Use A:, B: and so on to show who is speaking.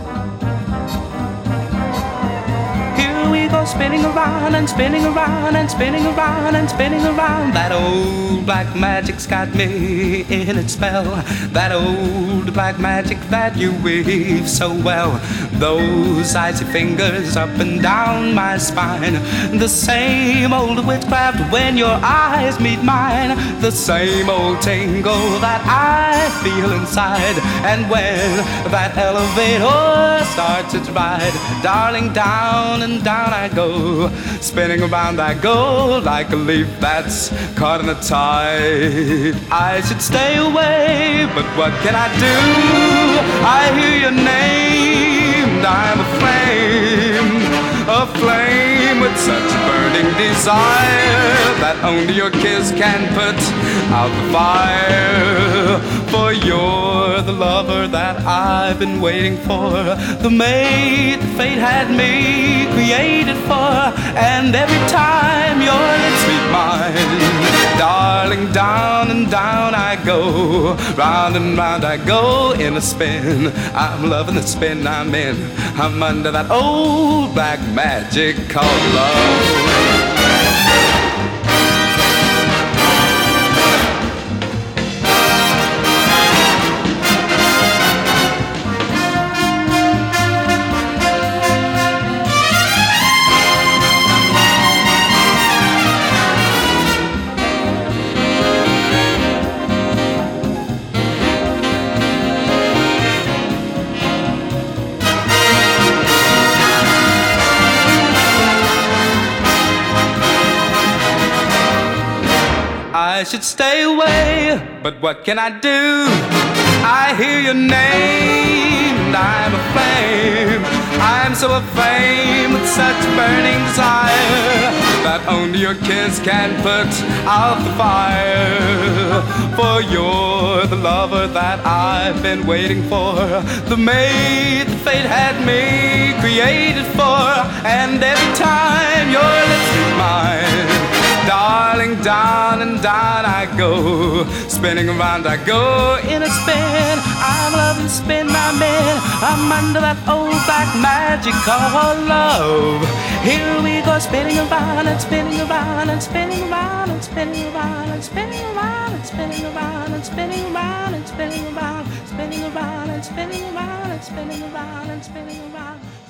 A: Here we go spinning around and spinning around and spinning around and spinning around. That old black magic's got me in its spell. That old black magic that you weave so well. Those icy fingers up and down my spine. The same old witchcraft when your eyes meet mine. The same old tingle that I feel inside. And when that elevator starts its ride, darling, down and down I go. Spinning around I go like a leaf that's caught in a tide. I should stay away, but what can I do? I hear your name, I'm a flame with such a burning desire that only your kiss can put out the fire. For you're the lover that I've been waiting for, the mate that fate had me created for. And every time your lips meet mine, darling, down and down I go, round and round I go in a spin. I'm loving the spin I'm in. I'm under that old black magic called love. I should stay away, but what can I do? I hear your name, and I'm aflame. I'm so aflame with such burning desire that only your kiss can put out the fire. For you're the lover that I've been waiting for, the mate that fate had me created for. And every time your lips meet mine, darling, down and down I go, spinning around I go in a spin. I'm loving the spin I'm in. I'm under that old black magic called love. Here we go spinning around and spinning around and spinning around and spinning around and spinning around and spinning around and spinning around and spinning around, spinning around and spinning around and spinning around and spinning around.